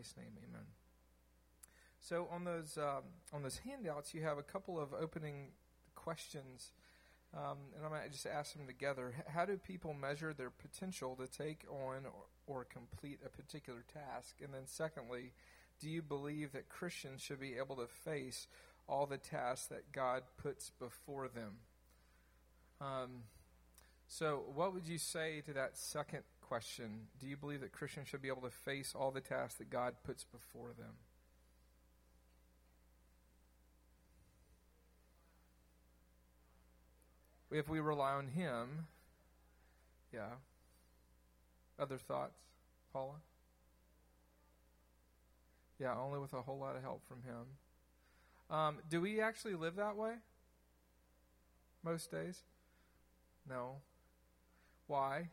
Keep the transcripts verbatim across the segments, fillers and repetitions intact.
His name, amen. So on those um, on those handouts, you have a couple of opening questions, um, and I might just ask them together. H- How do people measure their potential to take on or, or complete a particular task? And then secondly, do you believe that Christians should be able to face all the tasks that God puts before them? Um, so what would you say to that second question? Do you believe that Christians should be able to face all the tasks that God puts before them? If we rely on Him, yeah. Other thoughts, Paula? Yeah, only with a whole lot of help from Him. Um, do we actually live that way? Most days? No. Why?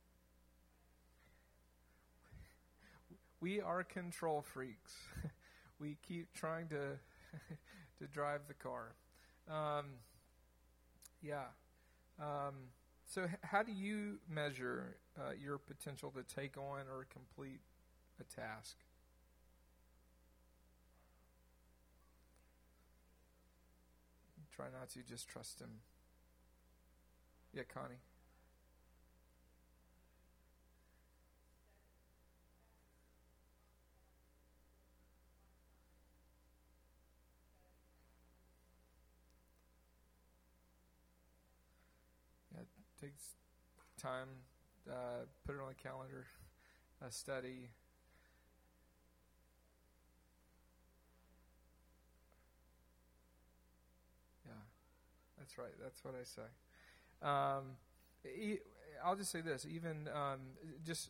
We are control freaks. We keep trying to to drive the car. Um, yeah. Um, so h- how do you measure uh, your potential to take on or complete a task? Try not to, just trust Him. Yeah, Connie. Yeah, it takes time. Uh, put it on the calendar. A study. Yeah, that's right. That's what I say. Um, e- I'll just say this. Even um, just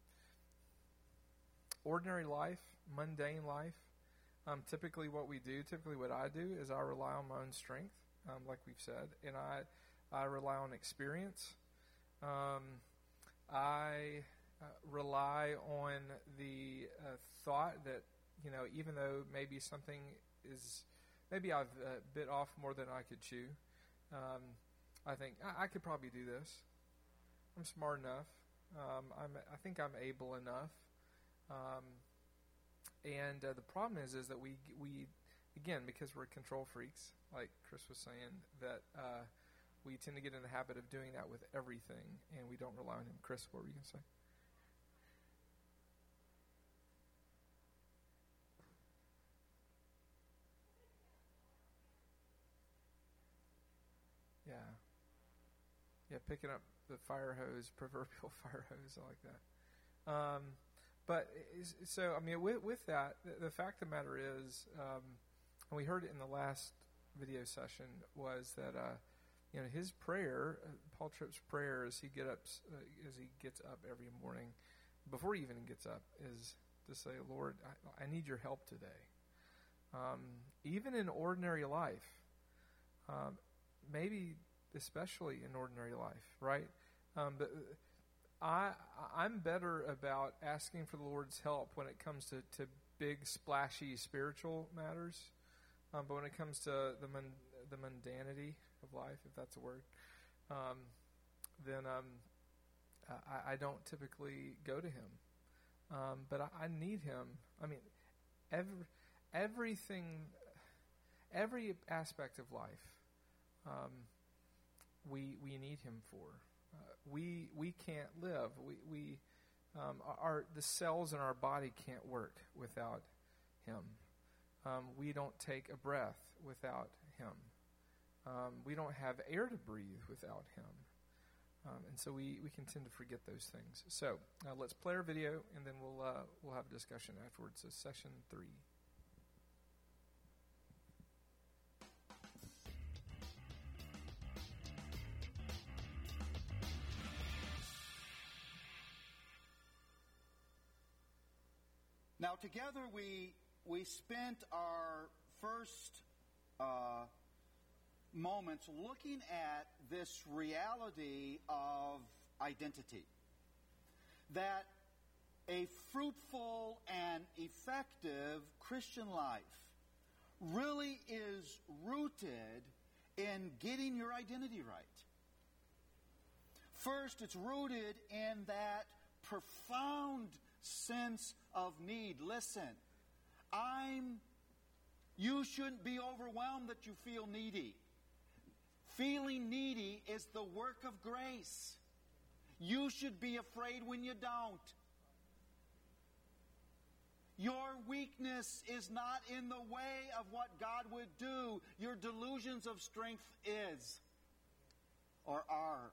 ordinary life, mundane life. Um, typically, what we do, typically what I do, is I rely on my own strength, um, like we've said, and I I rely on experience. Um, I uh, rely on the uh, thought that, you know, even though maybe something is, maybe I've uh, bit off more than I could chew, um, I think I, I could probably do this. I'm smart enough. Um, I'm, I think I'm able enough. Um, and uh, the problem is, is that we we again, because we're control freaks, like Chris was saying, that uh, we tend to get in the habit of doing that with everything, and we don't rely on Him. Chris, what were you going to say? Yeah, yeah, picking up the fire hose, proverbial fire hose, I like that. Um, but is, so, I mean, with, with that, the, the fact of the matter is, um, and we heard it in the last video session, was that uh, you know his prayer, uh, Paul Tripp's prayer, as he get up, uh, as he gets up every morning, before he even gets up, is to say, Lord, I, I need your help today. Um, even in ordinary life, um, maybe especially in ordinary life, right? Um, but I I'm better about asking for the Lord's help when it comes to, to big splashy spiritual matters, um, but when it comes to the mun, the mundanity of life, if that's a word, um, then um, I, I don't typically go to Him. Um, but I, I need Him. I mean, every everything, every aspect of life, um, we we need Him for. Uh, we we can't live. We we um, our the cells in our body can't work without Him. Um, we don't take a breath without Him. Um, we don't have air to breathe without Him. Um, and so we, we can tend to forget those things. So uh, let's play our video, and then we'll uh, we'll have a discussion afterwards. So session three. Now, together we we spent our first uh, moments looking at this reality of identity. That a fruitful and effective Christian life really is rooted in getting your identity right. First, it's rooted in that profound sense of need. Listen, I'm, you shouldn't be overwhelmed that you feel needy. Feeling needy is the work of grace. You should be afraid when you don't. Your weakness is not in the way of what God would do. Your delusions of strength is or are.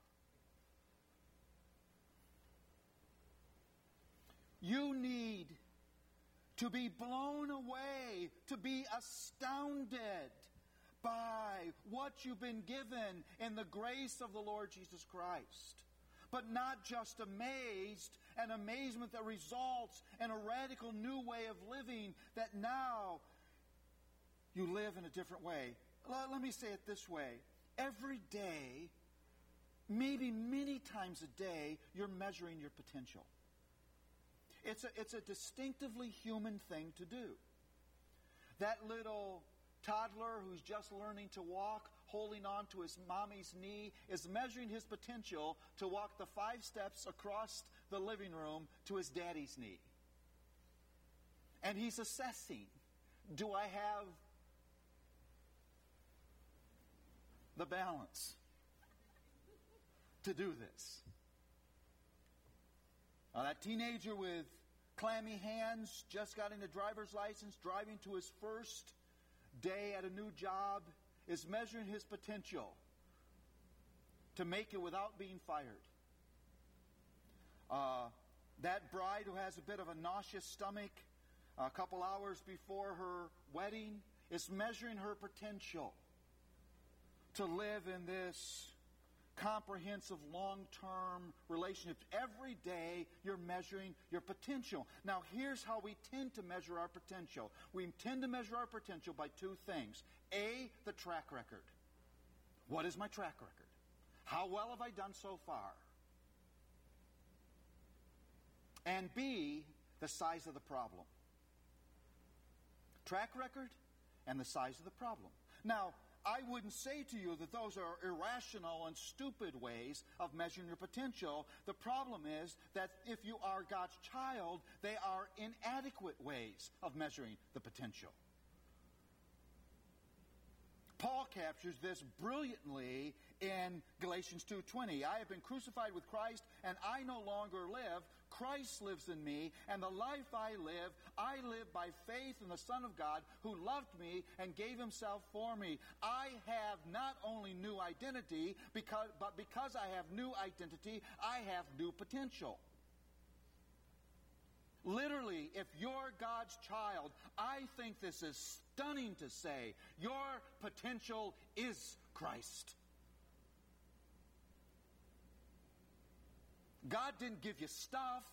You need to be blown away, to be astounded by what you've been given in the grace of the Lord Jesus Christ. But not just amazed, an amazement that results in a radical new way of living, that now you live in a different way. Let me say it this way. Every day, maybe many times a day, you're measuring your potential. It's a, it's a distinctively human thing to do. That little toddler who's just learning to walk, holding on to his mommy's knee, is measuring his potential to walk the five steps across the living room to his daddy's knee. And he's assessing, do I have the balance to do this? Now, that teenager with clammy hands, just got a driver's license, driving to his first day at a new job, is measuring his potential to make it without being fired. Uh, that bride who has a bit of a nauseous stomach a couple hours before her wedding is measuring her potential to live in this comprehensive long-term relationship. Every day you're measuring your potential. Now here's how we tend to measure our potential. We tend to measure our potential by two things. A, the track record. What is my track record? How well have I done so far? And B, the size of the problem. Track record and the size of the problem. Now, I wouldn't say to you that those are irrational and stupid ways of measuring your potential. The problem is that if you are God's child, they are inadequate ways of measuring the potential. Paul captures this brilliantly in Galatians two twenty. I have been crucified with Christ, and I no longer live. Christ lives in me, and the life I live, I live by faith in the Son of God who loved me and gave himself for me. I have not only new identity, because, but because I have new identity, I have new potential. Literally, if you're God's child, I think this is stunning to say. Your potential is Christ. God didn't give you stuff.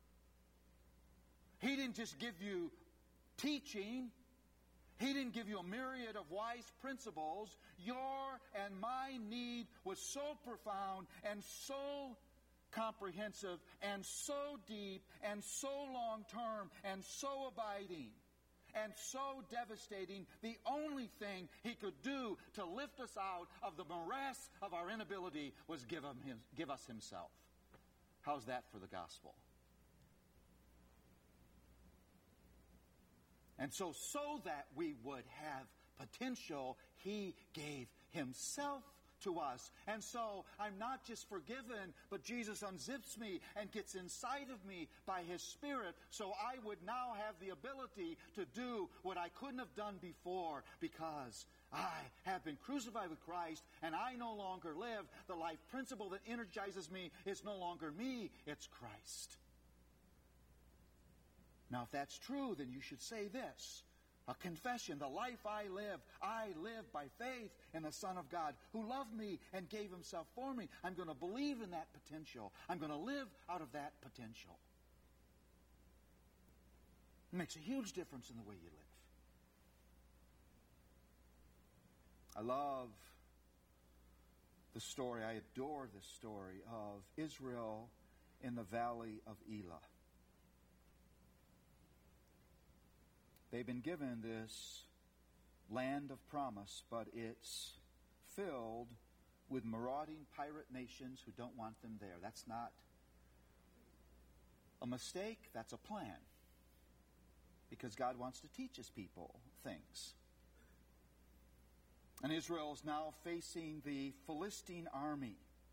He didn't just give you teaching. He didn't give you a myriad of wise principles. Your and my need was so profound and so comprehensive and so deep and so long-term and so abiding and so devastating. The only thing he could do to lift us out of the morass of our inability was give him, him, give us himself. How's that for the gospel? And so, so that we would have potential, he gave himself to us. And so, I'm not just forgiven, but Jesus unzips me and gets inside of me by his Spirit, so I would now have the ability to do what I couldn't have done before, because I have been crucified with Christ, and I no longer live. The life principle that energizes me is no longer me, it's Christ. Now, if that's true, then you should say this. A confession, the life I live, I live by faith in the Son of God who loved me and gave himself for me. I'm going to believe in that potential. I'm going to live out of that potential. It makes a huge difference in the way you live. I love the story, I adore this story of Israel in the valley of Elah. They've been given this land of promise, but it's filled with marauding pirate nations who don't want them there. That's not a mistake, that's a plan. Because God wants to teach His people things. And Israel is now facing the Philistine army.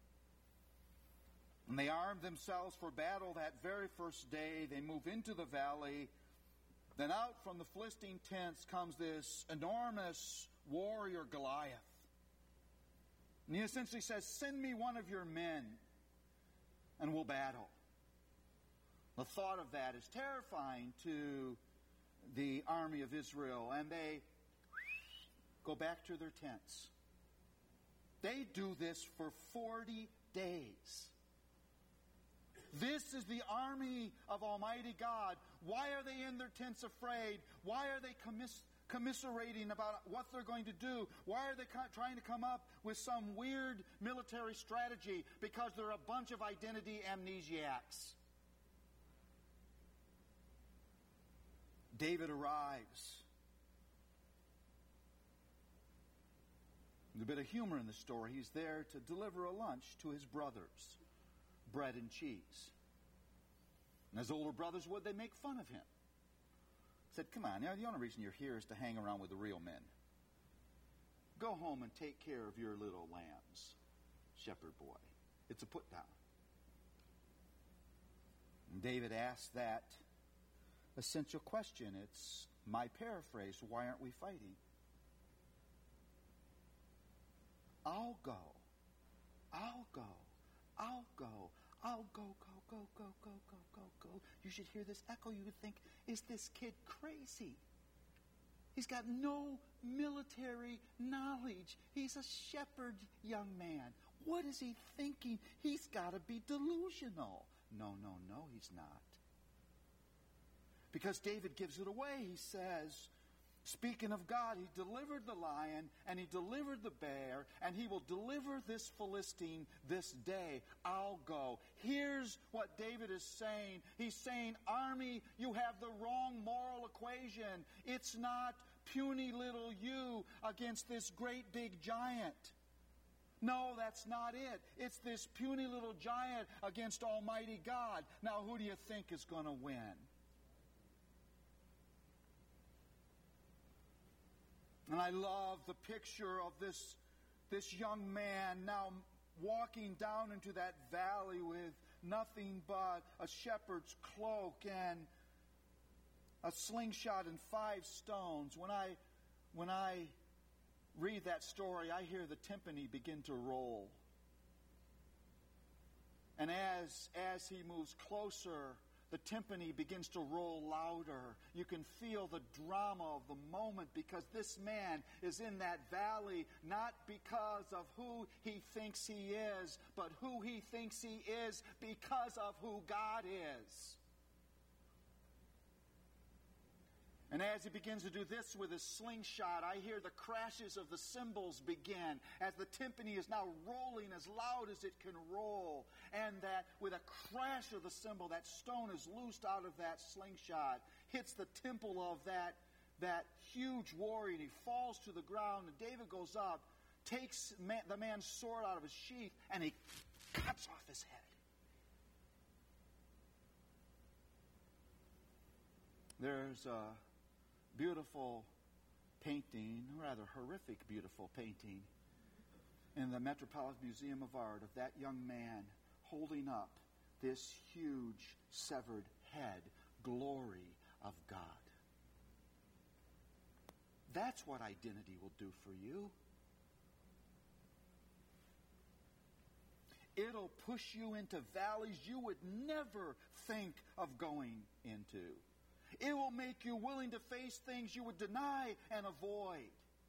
And they armed themselves for battle that very first day. They move into the valley. Then out from the Philistine tents comes this enormous warrior Goliath. And he essentially says, send me one of your men and we'll battle. The thought of that is terrifying to the army of Israel, and they go back to their tents. They do this for forty days. This is the army of Almighty God. Why are they in their tents afraid? Why are they commis- commiserating about what they're going to do? Why are they co- trying to come up with some weird military strategy? Because they're a bunch of identity amnesiacs. David arrives. There's a bit of humor in the story. He's there to deliver a lunch to his brothers, bread and cheese. And as older brothers would, they make fun of him. Said, come on, you know, the only reason you're here is to hang around with the real men. Go home and take care of your little lambs, shepherd boy. It's a put down. And David asked that essential question. It's my paraphrase. Why aren't we fighting? I'll go. I'll go. I'll go. I'll go, go, go, go, go, go, go, go. You should hear this echo. You would think, is this kid crazy? He's got no military knowledge. He's a shepherd young man. What is he thinking? He's got to be delusional. No, no, no, he's not. Because David gives it away. He says, speaking of God, He delivered the lion and He delivered the bear, and He will deliver this Philistine this day. I'll go. Here's what David is saying. He's saying, army, you have the wrong moral equation. It's not puny little you against this great big giant. No, that's not it. It's this puny little giant against Almighty God. Now, who do you think is going to win? And I love the picture of this, this young man now walking down into that valley with nothing but a shepherd's cloak and a slingshot and five stones. When I, when I read that story, I hear the timpani begin to roll. And as, as he moves closer, the timpani begins to roll louder. You can feel the drama of the moment, because this man is in that valley not because of who he thinks he is, but who he thinks he is because of who God is. And as he begins to do this with his slingshot, I hear the crashes of the cymbals begin as the timpani is now rolling as loud as it can roll. And that with a crash of the cymbal, that stone is loosed out of that slingshot, hits the temple of that, that huge warrior, and he falls to the ground. And David goes up, takes man, the man's sword out of his sheath, and he cuts off his head. There's a beautiful painting, rather horrific beautiful painting, in the Metropolitan Museum of Art of that young man holding up this huge severed head, glory of God. That's what identity will do for you. It'll push you into valleys you would never think of going into. It will make you willing to face things you would deny and avoid.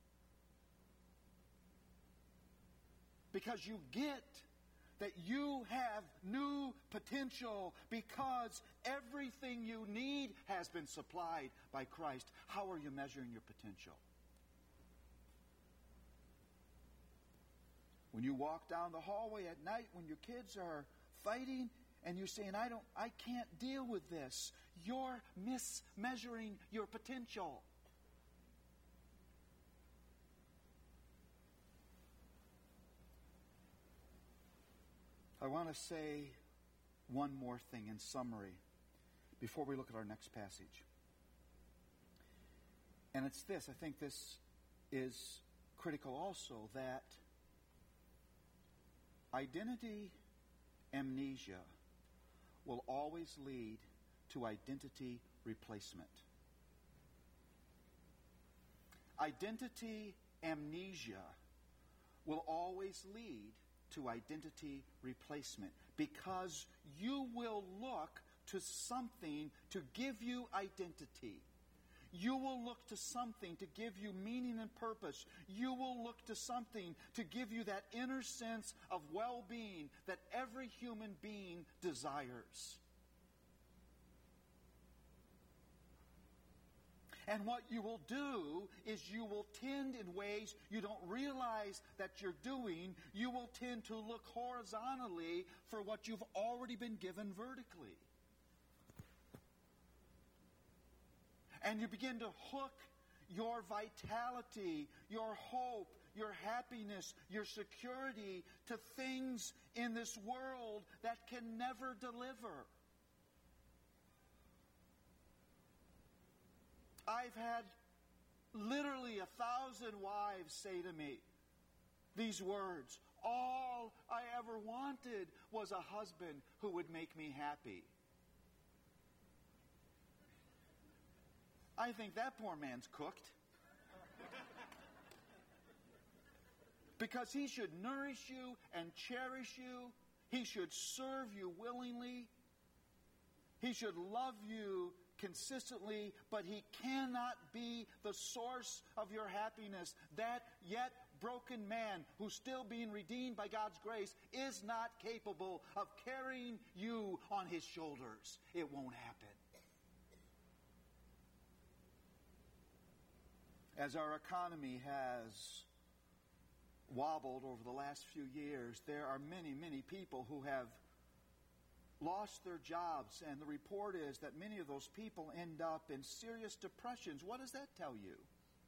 Because you get that you have new potential, because everything you need has been supplied by Christ. How are you measuring your potential? When you walk down the hallway at night when your kids are fighting, and you're saying, I don't, I can't deal with this. You're mismeasuring your potential. I want to say one more thing in summary. before we look at our next passage. And it's this, I think this is critical also, that identity amnesia will always lead to identity replacement. Identity amnesia will always lead to identity replacement because you will look to something to give you identity. You will look to something to give you meaning and purpose. You will look to something to give you that inner sense of well-being that every human being desires. And what you will do is you will tend in ways you don't realize that you're doing. You will tend to look horizontally for what you've already been given vertically. And you begin to hook your vitality, your hope, your happiness, your security to things in this world that can never deliver. I've had literally a thousand wives say to me these words, all I ever wanted was a husband who would make me happy. I think that poor man's cooked. Because he should nourish you and cherish you. He should serve you willingly. He should love you consistently, but he cannot be the source of your happiness. That yet broken man who's still being redeemed by God's grace is not capable of carrying you on his shoulders. It won't happen. As our economy has wobbled over the last few years, there are many, many people who have lost their jobs, and the report is that many of those people end up in serious depressions. What does that tell you?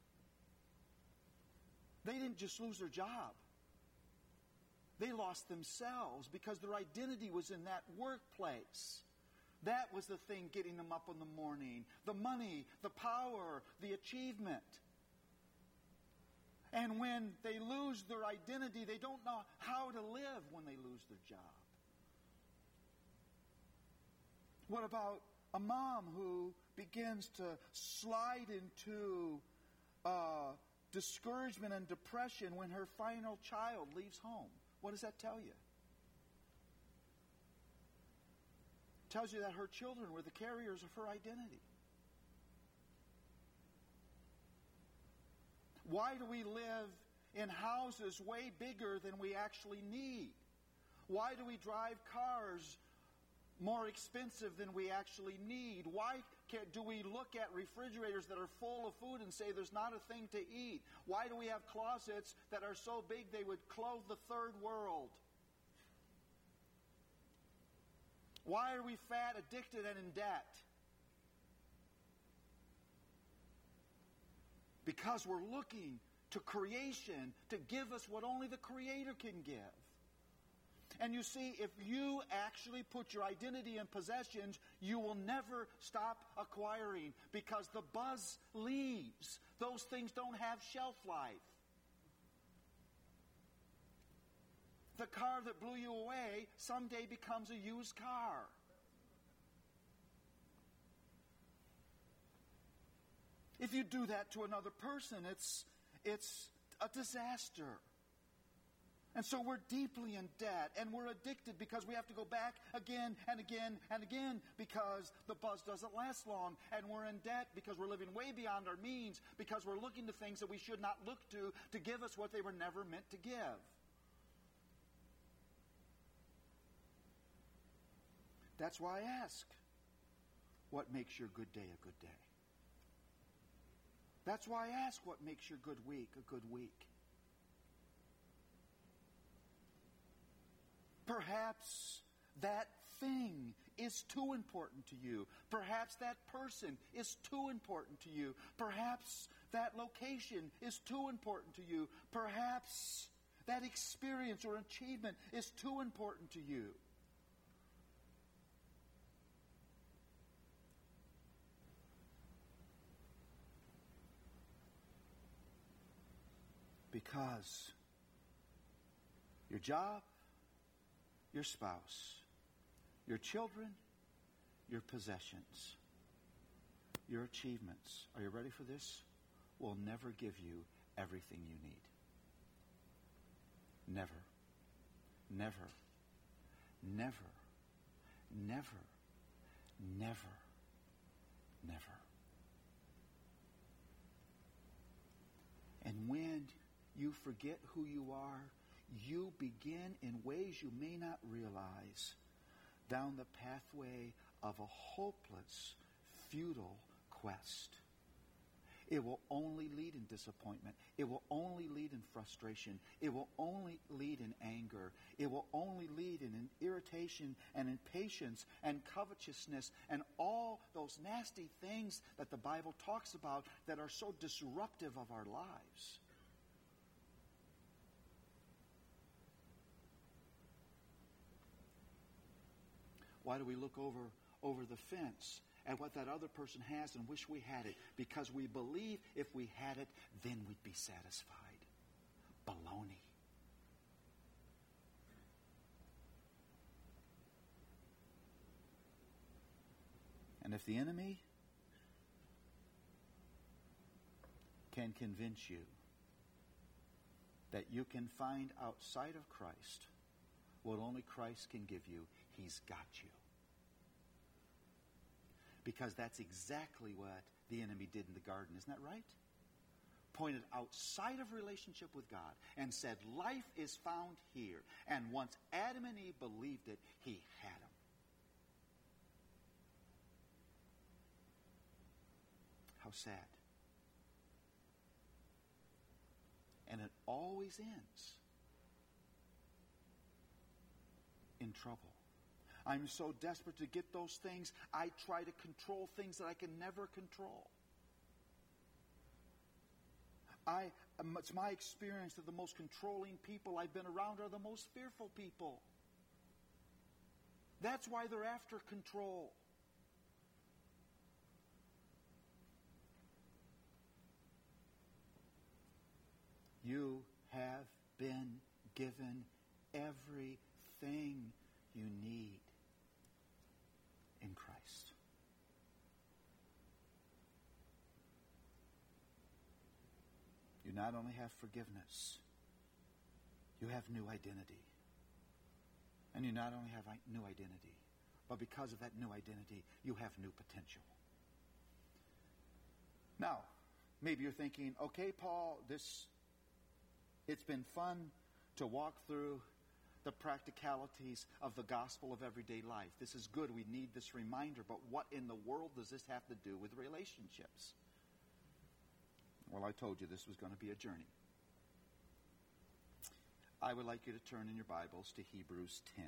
They didn't just lose their job. They lost themselves because their identity was in that workplace. That was the thing getting them up in the morning. The money, the power, the achievement. And when they lose their identity, they don't know how to live when they lose their job. What about a mom who begins to slide into uh, discouragement and depression when her final child leaves home? What does that tell you? It tells you that her children were the carriers of her identity. Why do we live in houses way bigger than we actually need? Why do we drive cars more expensive than we actually need? Why can, do we look at refrigerators that are full of food and say there's not a thing to eat? Why do we have closets that are so big they would clothe the third world? Why are we fat, addicted, and in debt? Because we're looking to creation to give us what only the Creator can give. And you see, if you actually put your identity in possessions, you will never stop acquiring because the buzz leaves. Those things don't have shelf life. The car that blew you away someday becomes a used car. If you do that to another person, it's, it's a disaster. And so we're deeply in debt, and we're addicted because we have to go back again and again and again because the buzz doesn't last long. And we're in debt because we're living way beyond our means, because we're looking to things that we should not look to to give us what they were never meant to give. That's why I ask, what makes your good day a good day? That's why I ask, what makes your good week a good week? Perhaps that thing is too important to you. Perhaps that person is too important to you. Perhaps that location is too important to you. Perhaps that experience or achievement is too important to you. Because your job, your spouse, your children, your possessions, your achievements, are you ready for this? Will never give you everything you need. Never. Never. Never. Never. Never. Never. And when you forget who you are, you begin in ways you may not realize down the pathway of a hopeless, futile quest. It will only lead in disappointment. It will only lead in frustration. It will only lead in anger. It will only lead in irritation and impatience and covetousness and all those nasty things that the Bible talks about that are so disruptive of our lives. Why do we look over, over the fence at what that other person has and wish we had it? Because we believe if we had it, then we'd be satisfied. Baloney. And if the enemy can convince you that you can find outside of Christ what only Christ can give you, he's got you. Because that's exactly what the enemy did in the garden. Isn't that right? Pointed outside of relationship with God and said, life is found here. And once Adam and Eve believed it, he had them. How sad. And it always ends in trouble. I'm so desperate to get those things, I try to control things that I can never control. I, it's my experience that the most controlling people I've been around are the most fearful people. That's why they're after control. You have been given everything you need in Christ. You not only have forgiveness, you have new identity. And you not only have new identity, but because of that new identity, you have new potential. Now, maybe you're thinking, okay, Paul, this it's been fun to walk through the practicalities of the gospel of everyday life. This is good. We need this reminder. But what in the world does this have to do with relationships? Well, I told you this was going to be a journey. I would like you to turn in your Bibles to Hebrews ten.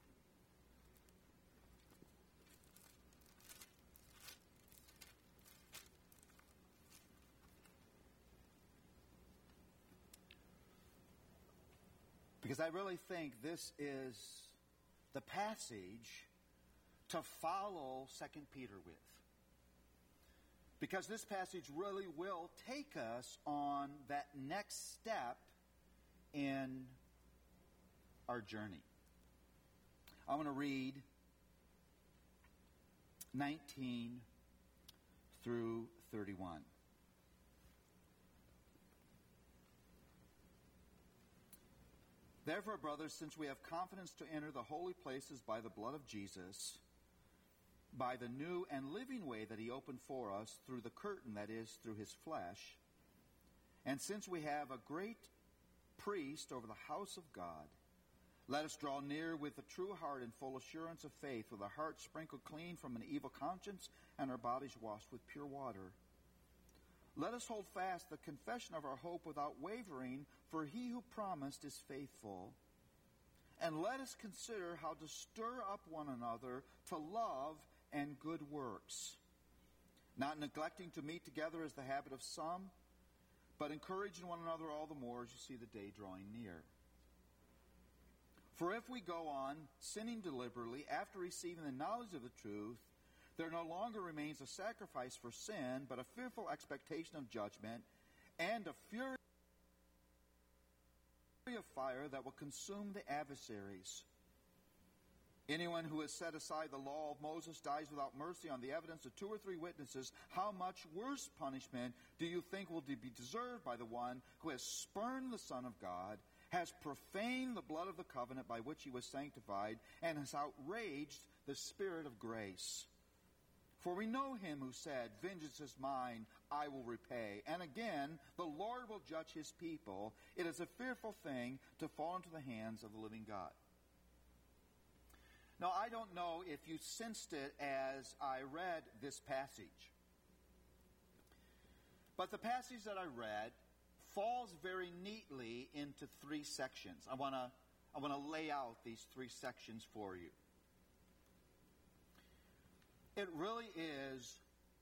Because I really think this is the passage to follow Second Peter with. Because this passage really will take us on that next step in our journey. I'm going to read nineteen through thirty-one. Therefore, brothers, since we have confidence to enter the holy places by the blood of Jesus, by the new and living way that he opened for us through the curtain, that is, through his flesh, and since we have a great priest over the house of God, let us draw near with a true heart and full assurance of faith, with our hearts sprinkled clean from an evil conscience and our bodies washed with pure water. Let us hold fast the confession of our hope without wavering, for he who promised is faithful. And let us consider how to stir up one another to love and good works, not neglecting to meet together as the habit of some, but encouraging one another all the more as you see the day drawing near. For if we go on sinning deliberately after receiving the knowledge of the truth, there no longer remains a sacrifice for sin, but a fearful expectation of judgment and a fury of fire that will consume the adversaries. Anyone who has set aside the law of Moses dies without mercy on the evidence of two or three witnesses. How much worse punishment do you think will be deserved by the one who has spurned the Son of God, has profaned the blood of the covenant by which he was sanctified, and has outraged the Spirit of grace? For we know him who said, "Vengeance is mine, I will repay." And again, the Lord will judge his people. It is a fearful thing to fall into the hands of the living God. Now, I don't know if you sensed it as I read this passage. But the passage that I read falls very neatly into three sections. I want to I want to lay out these three sections for you. It really is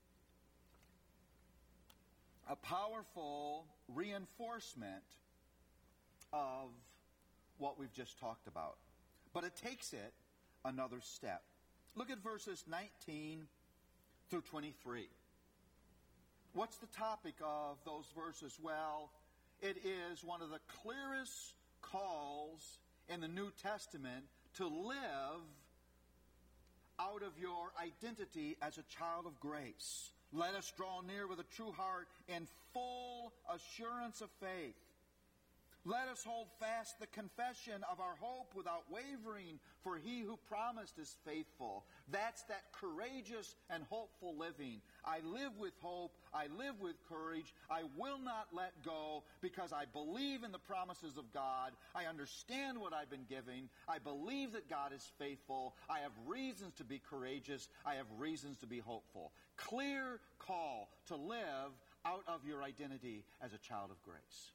a powerful reinforcement of what we've just talked about. But it takes it another step. Look at verses nineteen through twenty-three. What's the topic of those verses? Well, it is one of the clearest calls in the New Testament to live out of your identity as a child of grace. Let us draw near with a true heart in full assurance of faith. Let us hold fast the confession of our hope without wavering, for he who promised is faithful. That's that courageous and hopeful living. I live with hope. I live with courage. I will not let go because I believe in the promises of God. I understand what I've been given. I believe that God is faithful. I have reasons to be courageous. I have reasons to be hopeful. Clear call to live out of your identity as a child of grace.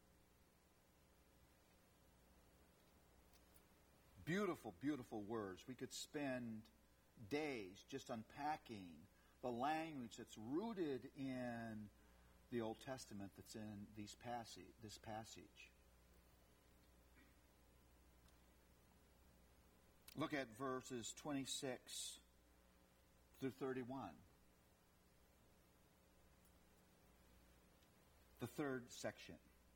Beautiful, beautiful words. We could spend days just unpacking the language that's rooted in the Old Testament that's in these passage, this passage. Look at verses twenty-six through thirty-one. The third section.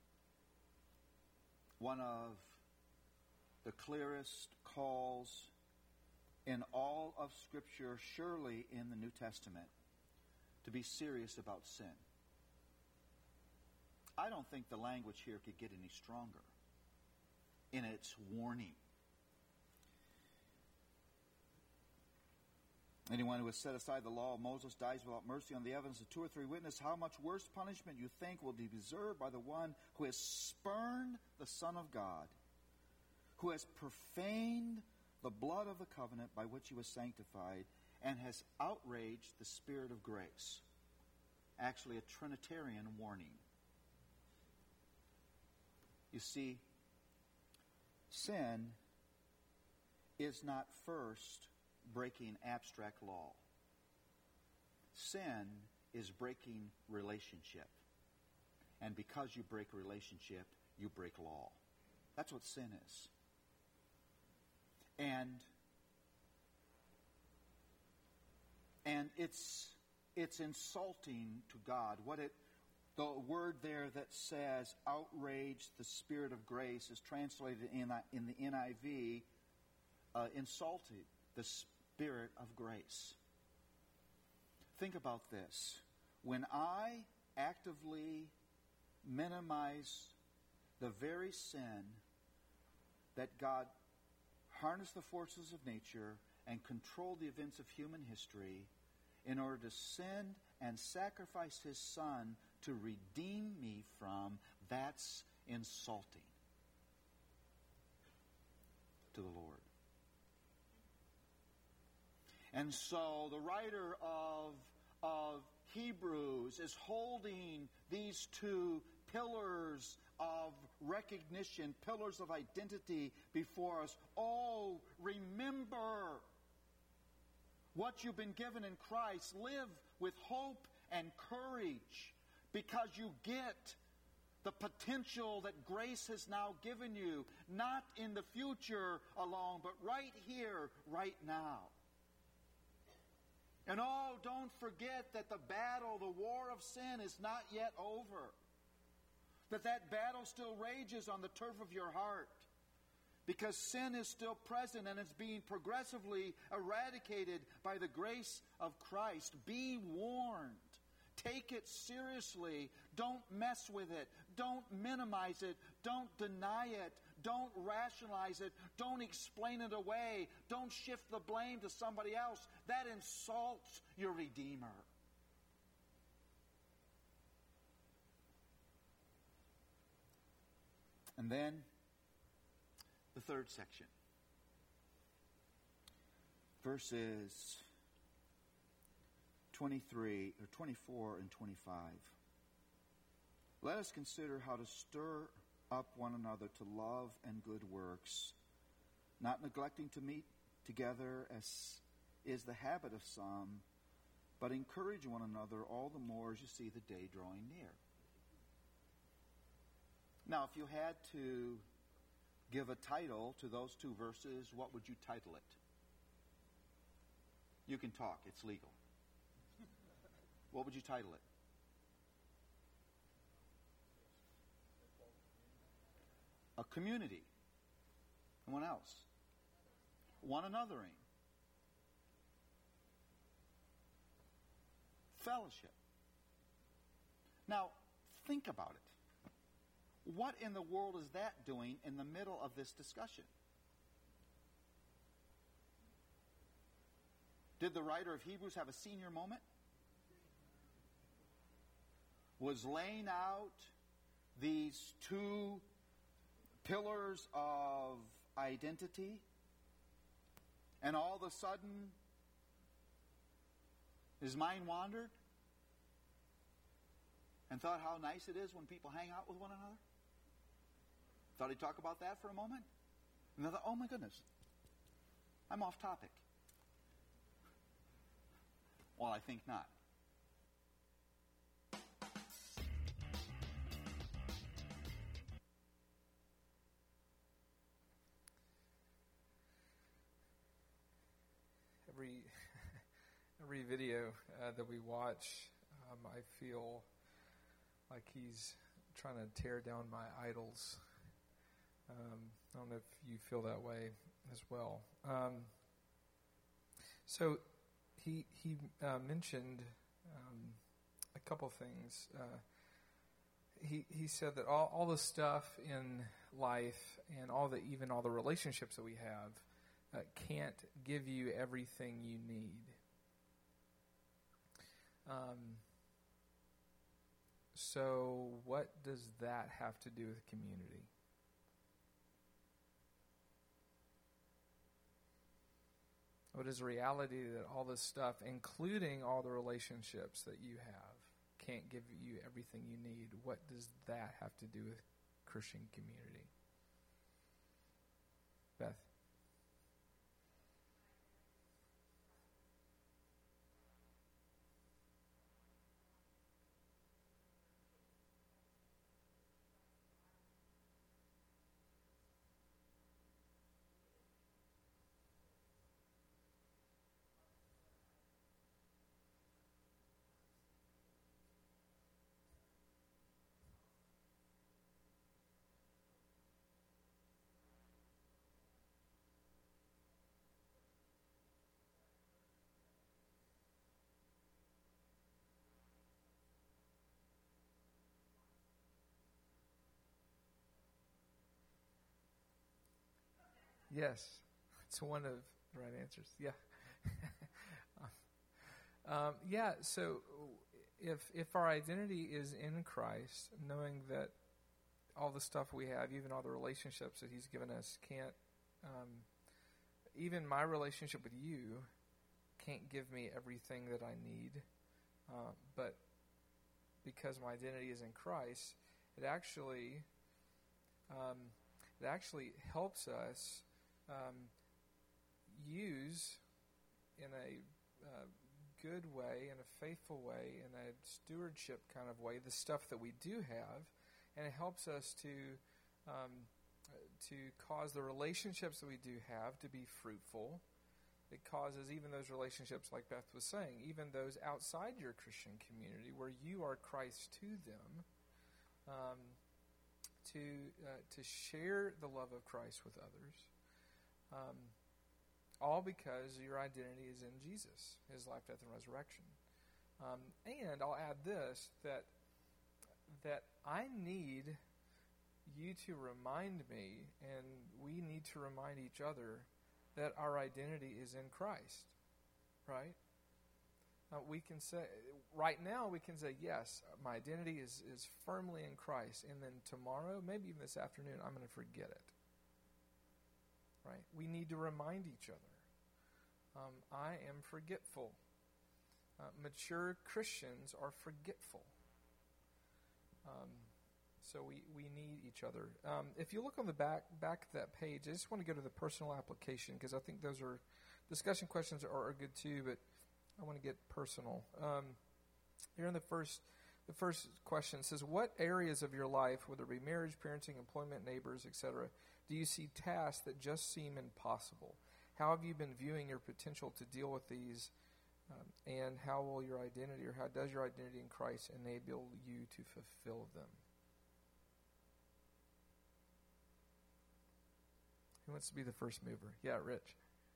One of the clearest calls in all of Scripture, surely in the New Testament, to be serious about sin. I don't think the language here could get any stronger in its warning. Anyone who has set aside the law of Moses dies without mercy on the evidence of two or three witnesses. How much worse punishment you think will be deserved by the one who has spurned the Son of God, who has profaned the blood of the covenant by which he was sanctified, and has outraged the Spirit of grace. Actually, a Trinitarian warning. You see, sin is not first breaking abstract law. Sin is breaking relationship. And because you break relationship, you break law. That's what sin is. And and it's it's insulting to God. What it the word there that says outrage the Spirit of grace is translated in in the N I V, uh, insulted the Spirit of grace. Think about this. When I actively minimize the very sin that God harnessed the forces of nature and controlled the events of human history in order to send and sacrifice his Son to redeem me from, that's insulting to the Lord. And so the writer of, of Hebrews is holding these two pillars of recognition, pillars of identity before us. Oh, remember what you've been given in Christ. Live with hope and courage because you get the potential that grace has now given you, not in the future alone, but right here, right now. And oh, don't forget that the battle, the war of sin is not yet over. that that battle still rages on the turf of your heart. Because sin is still present and it's being progressively eradicated by the grace of Christ. Be warned. Take it seriously. Don't mess with it. Don't minimize it. Don't deny it. Don't rationalize it. Don't explain it away. Don't shift the blame to somebody else. That insults your Redeemer. And then the third section. Verses twenty-three or twenty-four and twenty-five. Let us consider how to stir up one another to love and good works, not neglecting to meet together as is the habit of some, but encourage one another all the more as you see the day drawing near. Now, if you had to give a title to those two verses, what would you title it? You can talk. It's legal. What would you title it? A community. And what else? One anothering. Fellowship. Now, think about it. What in the world is that doing in the middle of this discussion? Did the writer of Hebrews have a senior moment? Was laying out these two pillars of identity, and all of a sudden his mind wandered and thought how nice it is when people hang out with one another? Thought he'd talk about that for a moment? And then thought, oh my goodness, I'm off topic. Well, I think not. Every every video uh, that we watch, um, I feel like he's trying to tear down my idols. Um, I don't know if you feel that way as well. Um, so he he uh, mentioned um, a couple things. Uh, he he said that all, all the stuff in life and all the even all the relationships that we have uh, can't give you everything you need. Um, so what does that have to do with community? What is the reality that all this stuff, including all the relationships that you have, can't give you everything you need? What does that have to do with Christian community? Beth? Yes, it's one of the right answers. Yeah. um, yeah, so if if our identity is in Christ, knowing that all the stuff we have, even all the relationships that He's given us, can't, um, even my relationship with you can't give me everything that I need, uh, but because my identity is in Christ, it actually um, it actually helps us Um, use in a uh, good way, in a faithful way, in a stewardship kind of way, the stuff that we do have, and it helps us to um, to cause the relationships that we do have to be fruitful. It causes even those relationships, like Beth was saying, even those outside your Christian community, where you are Christ to them, um, to uh, to share the love of Christ with others, um, all because your identity is in Jesus, His life, death, and resurrection. Um, and I'll add this, that that I need you to remind me, and we need to remind each other, that our identity is in Christ, right? Uh, we can say, right now we can say, yes, my identity is, is firmly in Christ, and then tomorrow, maybe even this afternoon, I'm going to forget it, right? We need to remind each other. Um, I am forgetful. Uh, mature Christians are forgetful. Um, so we, we need each other. Um, if you look on the back back of that page, I just want to go to the personal application, because I think those are discussion questions are, are good too, but I want to get personal. Um, here in the first the first question says, what areas of your life, whether it be marriage, parenting, employment, neighbors, et cetera, do you see tasks that just seem impossible? How have you been viewing your potential to deal with these? Um, and how will your identity, or how does your identity in Christ enable you to fulfill them? Who wants to be the first mover? Yeah, Rich.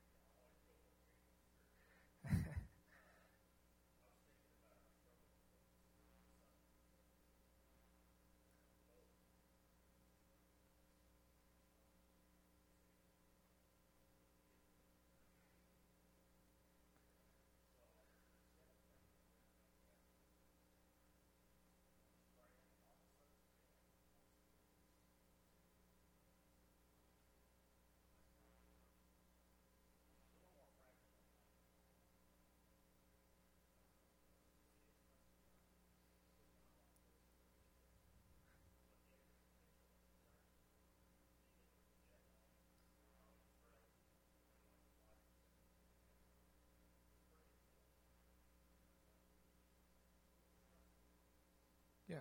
Yeah.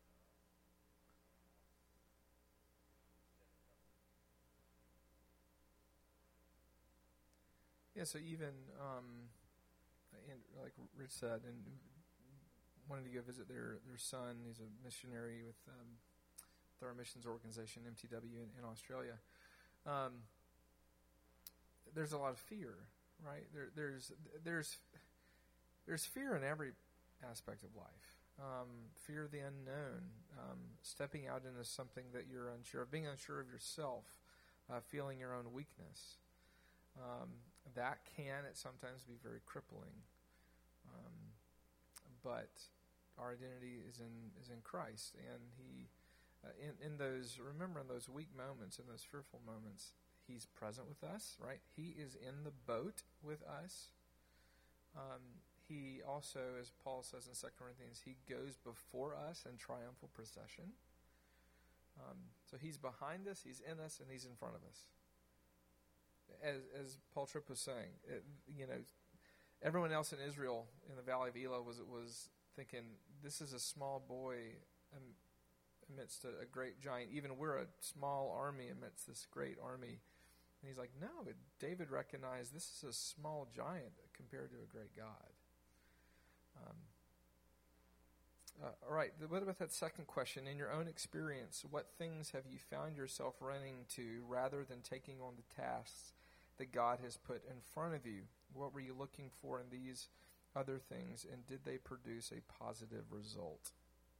Yeah, so even, um, in, like Rich said, and wanted to go visit their, their son. He's a missionary with um, their missions organization, M T W, in, in Australia. Um, there's a lot of fear, right? There, there's there's there's fear in every aspect of life. Um, fear of the unknown, um, stepping out into something that you're unsure of, being unsure of yourself, uh, feeling your own weakness. Um, that can at sometimes be very crippling. Um, but our identity is in is in Christ, and He, uh, in in those remember in those weak moments, in those fearful moments, He's present with us. Right? He is in the boat with us. Um, he also, as Paul says in Second Corinthians, He goes before us in triumphal procession. Um, so He's behind us, He's in us, and He's in front of us. As as Paul Tripp was saying, it, you know, everyone else in Israel in the Valley of Elah was was thinking, this is a small boy amidst a, a great giant. Even we're a small army amidst this great army. And he's like, no, David recognized this is a small giant compared to a great God. Um, uh, all right, what about that second question? In your own experience, what things have you found yourself running to rather than taking on the tasks that God has put in front of you? What were you looking for in these other things, and did they produce a positive result?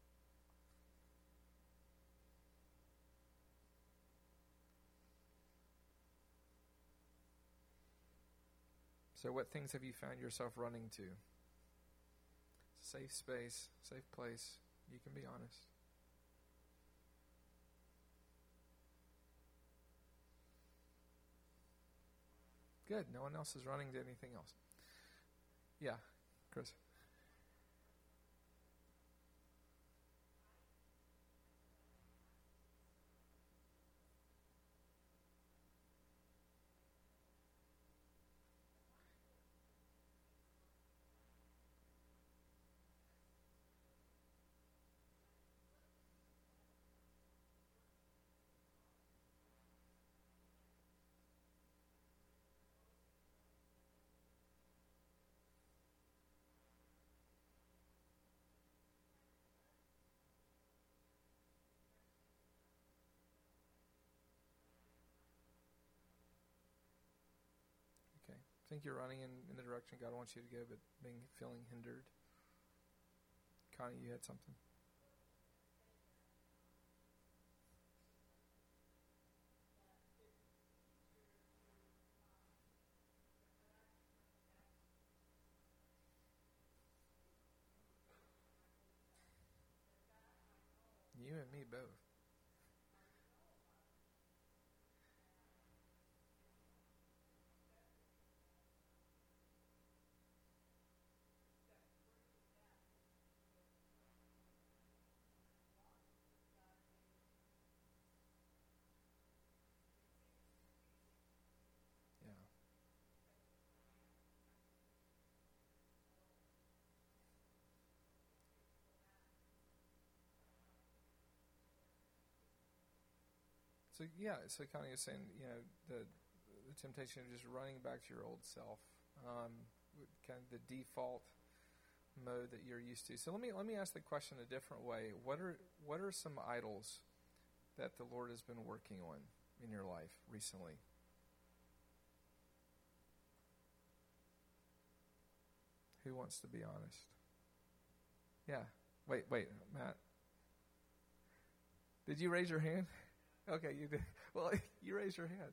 So what things have you found yourself running to? Safe space, safe place. You can be honest. Good. No one else is running to anything else. Yeah, Chris. Think you're running in, in the direction God wants you to go, but being feeling hindered? Connie, you had something? You and me both. Yeah. So yeah, so Connie is saying, you know, the the temptation of just running back to your old self, um, kind of the default mode that you're used to. So let me let me ask the question a different way. What are what are some idols that the Lord has been working on in your life recently? Who wants to be honest? Yeah. Wait, wait, Matt. Did you raise your hand? Okay, you did. Well, you raised your hand.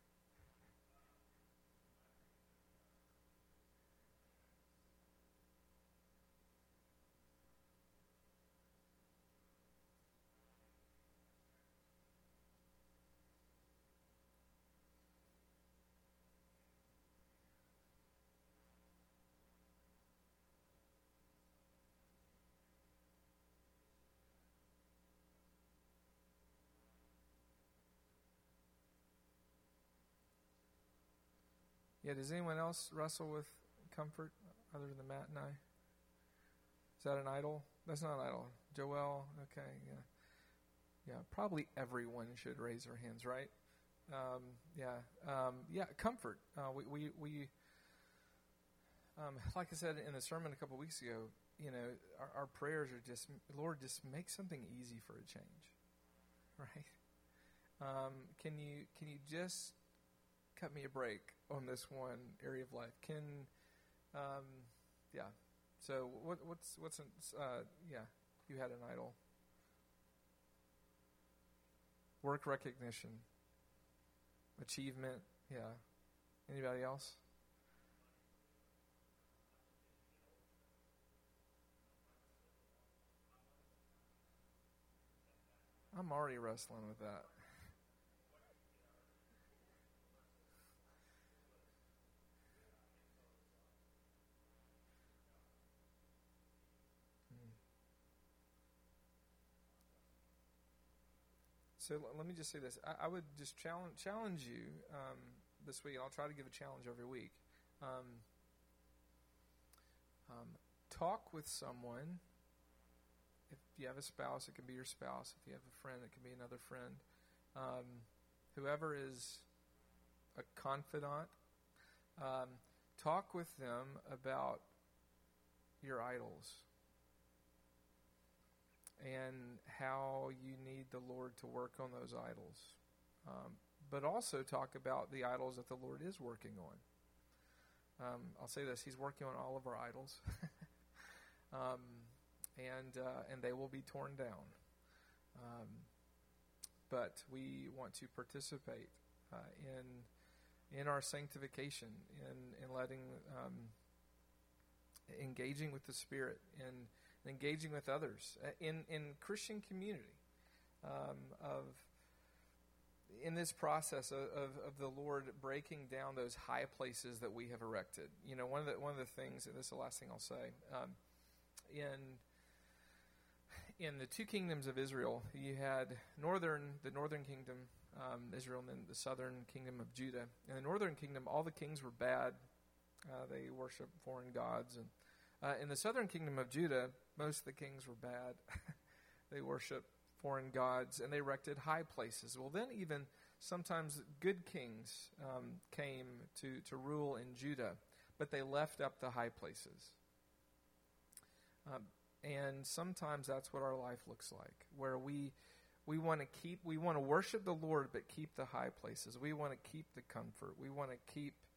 Yeah, does anyone else wrestle with comfort other than Matt and I? Is that an idol? That's not an idol. Joel, okay, yeah. Yeah, probably everyone should raise their hands, right? Um, yeah, um, yeah, comfort. Uh, we, we, we um, like I said in the sermon a couple of weeks ago, you know, our, our prayers are just, Lord, just make something easy for a change, right? Um, can you can you just cut me a break on this one area of life? Can, um, yeah. So what, what's what's an, uh, yeah? You had an idol. Work recognition, achievement. Yeah. Anybody else? I'm already wrestling with that. So l- let me just say this. I, I would just challenge challenge you um, this week. I'll try to give a challenge every week. Um, um, talk with someone. If you have a spouse, it can be your spouse. If you have a friend, it can be another friend. Um, whoever is a confidant, um, talk with them about your idols and how you need the Lord to work on those idols. Um, but also talk about the idols that the Lord is working on. Um, I'll say this, He's working on all of our idols. um, and uh, and they will be torn down. Um, but we want to participate uh, in in our sanctification, in, in letting, um, engaging with the Spirit, in engaging with others uh, in in Christian community, um, of in this process of, of, of the Lord breaking down those high places that we have erected. You know, one of the one of the things, and this is the last thing I'll say, um, in in the two kingdoms of Israel, you had northern the northern kingdom, um, Israel, and then the southern kingdom of Judah. In the northern kingdom, all the kings were bad; uh, they worshiped foreign gods, and uh, in the southern kingdom of Judah, most of the kings were bad. They worshiped foreign gods, and they erected high places. Well, then even sometimes good kings um, came to, to rule in Judah, but they left up the high places. Um, and sometimes that's what our life looks like, where we we want to keep, we want to worship the Lord, but keep the high places. We want to keep the comfort. We want to keep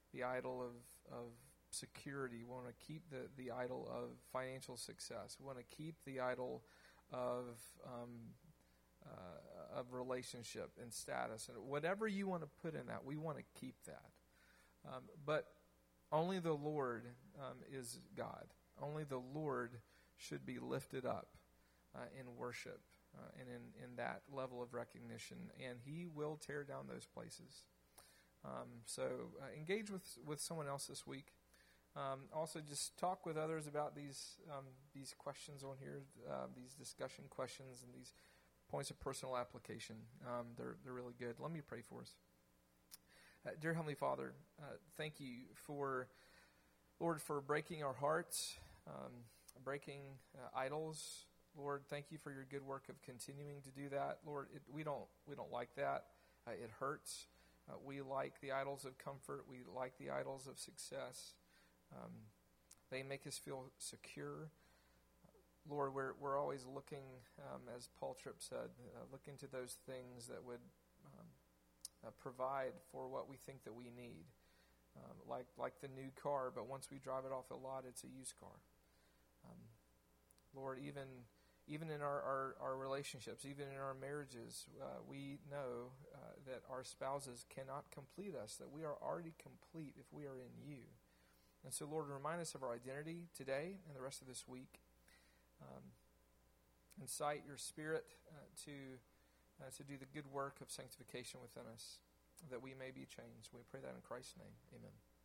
the idol of, of security. We want to keep the, the idol of financial success. We want to keep the idol of um, uh, of relationship and status. And whatever you want to put in that, we want to keep that. Um, but only the Lord um, is God. Only the Lord should be lifted up uh, in worship uh, and in, in that level of recognition. And He will tear down those places. Um, so uh, engage with, with someone else this week. Um, also, just talk with others about these um, these questions on here, uh, these discussion questions and these points of personal application. Um, they're they're really good. Let me pray for us. Uh, dear Heavenly Father, uh, thank you for, Lord, for breaking our hearts, um, breaking uh, idols. Lord, thank you for your good work of continuing to do that. Lord, it, we don't we don't like that. Uh, it hurts. Uh, we like the idols of comfort. We like the idols of success. Um, they make us feel secure. Lord, we're we're always looking, um, as Paul Tripp said, uh, looking to those things that would um, uh, provide for what we think that we need, um, like like the new car. But once we drive it off the lot, it's a used car. Um, Lord, even even in our, our, our relationships, even in our marriages, uh, we know uh, that our spouses cannot complete us. That we are already complete if we are in You. And so, Lord, remind us of our identity today and the rest of this week. Um, incite Your Spirit uh, to uh, to do the good work of sanctification within us, that we may be changed. We pray that in Christ's name. Amen.